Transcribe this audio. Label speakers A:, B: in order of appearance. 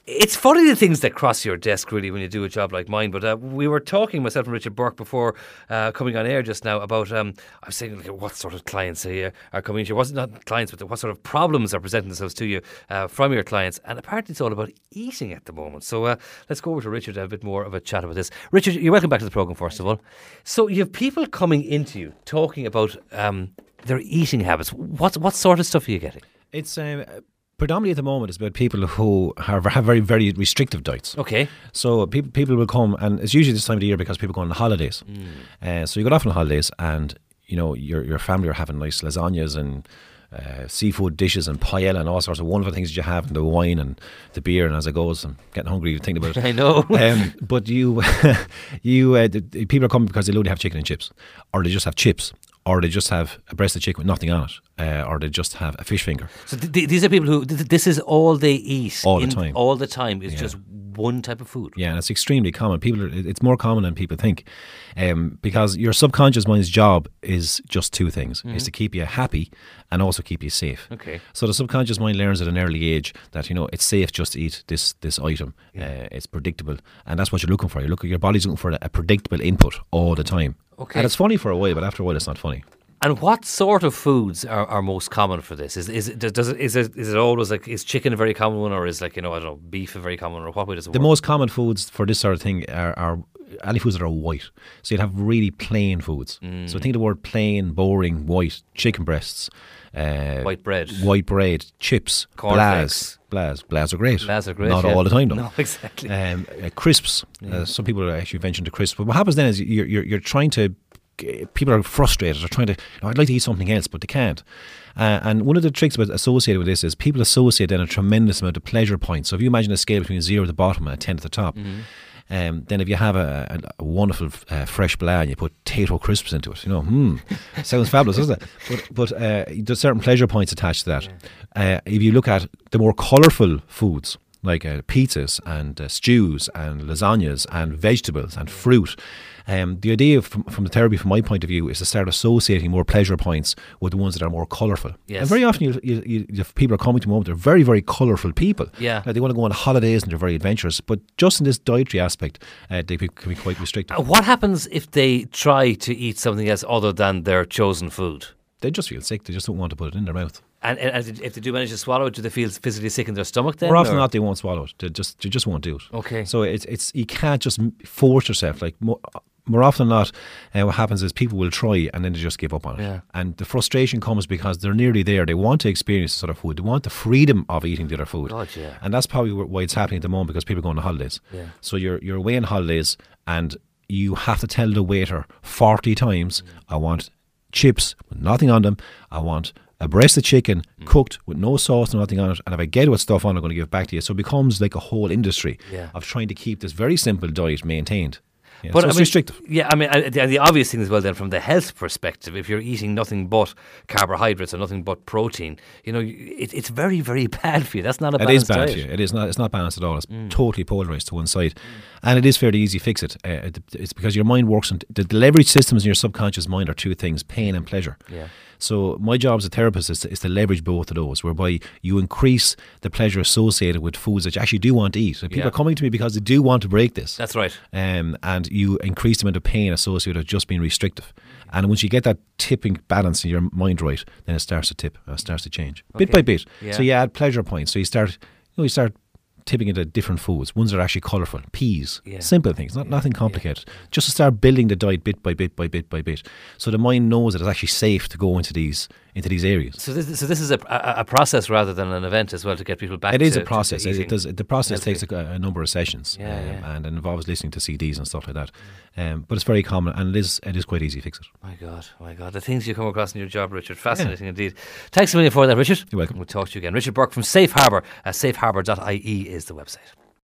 A: It's funny the things that cross your desk really when you do a job like mine. But we were talking, myself and Richard Burke, before coming on air just now about, I was saying, like, what sort of clients are coming to you? Wasn't not clients, but what sort of problems are presenting themselves to you from your clients. And apparently it's all about eating at the moment. So let's go over to Richard to have a bit more of a chat about this. Richard, you're welcome back to the programme, first of all. So you have people coming into you talking about their eating habits. What sort of stuff are you getting?
B: It's predominantly at the moment, it's about people who have very, very restrictive diets.
A: Okay.
B: So people will come, and it's usually this time of the year because people go on holidays. So you go off on holidays, and you know your family are having nice lasagnas and seafood dishes and paella and all sorts of wonderful things that you have, and the wine and the beer. And as it goes, I'm getting hungry thinking about it.
A: I know.
B: But people are coming because they only have chicken and chips, or they just have chips, or they just have a breast of chicken with nothing on it, or they just have a fish finger.
A: So these are people who, this is all they eat.
B: All the time.
A: All the time is just one type of food.
B: Yeah, and it's extremely common. It's more common than people think, because your subconscious mind's job is just two things: is to keep you happy and also keep you safe.
A: Okay.
B: So the subconscious mind learns at an early age that it's safe just to eat this item. It's predictable, and that's what you're looking for. Your body's looking for a predictable input all the time.
A: Okay.
B: And it's funny for a while, but after a while, it's not funny.
A: And what sort of foods are most common for this? Is it always like, is chicken a very common one, or is, like, I don't know, beef a very common one, or what way does it work?
B: The most common foods for this sort of thing are any foods that are white. So you'd have really plain foods. So think of the word plain, boring, white: chicken breasts,
A: white bread,
B: chips,
A: cornflakes.
B: Blahs are great.
A: Blahs are great.
B: Not all the time, though.
A: No, exactly.
B: Crisps. Some people actually mentioned the crisps. But what happens then is you're trying to. People are frustrated. They're trying to. I'd like to eat something else, but they can't. And one of the tricks associated with this is people associate then a tremendous amount of pleasure points. So if you imagine a scale between 0 at the bottom and a 10 at the top, then if you have a wonderful fresh blah and you put Tato crisps into it, sounds fabulous, doesn't it? But there's certain pleasure points attached to that. If you look at the more colourful foods, like pizzas and stews and lasagnas and vegetables and fruit, the idea from the therapy, from my point of view, is to start associating more pleasure points with the ones that are more colourful.
A: Yes.
B: And very often, if people are coming to the moment, they're very, very colourful people.
A: Yeah.
B: They want to go on holidays and they're very adventurous, but just in this dietary aspect, they can be quite restricted.
A: What happens if they try to eat something else other than their chosen food?
B: They just feel sick. They just don't want to put it in their mouth.
A: And if they do manage to swallow it, do they feel physically sick in their stomach then?
B: More often than not, they won't swallow it. They just won't do it.
A: Okay.
B: So it's you can't just force yourself. Like more often than not, what happens is people will try and then they just give up on it.
A: Yeah.
B: And the frustration comes because they're nearly there. They want to experience the sort of food. They want the freedom of eating the other food.
A: God, yeah.
B: And that's probably why it's happening at the moment, because people are going on holidays.
A: Yeah.
B: So you're away on holidays and you have to tell the waiter 40 times, I want chips with nothing on them. I want a breast of chicken cooked with no sauce and nothing on it, and if I get it with stuff on, I'm going to give it back to you. So it becomes like a whole industry of trying to keep this very simple diet maintained. Yeah, but so it's restrictive.
A: Yeah, I mean, and the obvious thing as well then, from the health perspective, if you're eating nothing but carbohydrates or nothing but protein, it's very, very bad for you. That's not a balanced diet. It is bad for you.
B: It is not. It's not balanced at all. It's totally polarised to one side, and it is fairly easy to fix it. It's because your mind works, and the leverage systems in your subconscious mind are two things: pain and pleasure.
A: Yeah.
B: So my job as a therapist is to leverage both of those, whereby you increase the pleasure associated with foods that you actually do want to eat. So people are coming to me because they do want to break this.
A: That's right.
B: And you increase the amount of pain associated with just being restrictive. And once you get that tipping balance in your mind right, then it starts to tip. It starts to change bit by bit. Yeah. So you add pleasure points. So you start tipping into different foods, ones that are actually colourful, peas, simple things, nothing complicated. Just to start building the diet bit by bit by bit by bit, so the mind knows that it's actually safe to go into these areas.
A: So this is a process rather than an event as well, to get people back.
B: It is a process. The process takes a number of sessions, and it involves listening to CDs and stuff like that. But it's very common, and it is quite easy to fix it.
A: My God, the things you come across in your job, Richard, fascinating indeed. Thanks a million for that, Richard.
B: You're welcome.
A: We'll talk to you again. Richard Burke from Safe Harbour. Safeharbour.ie is the website.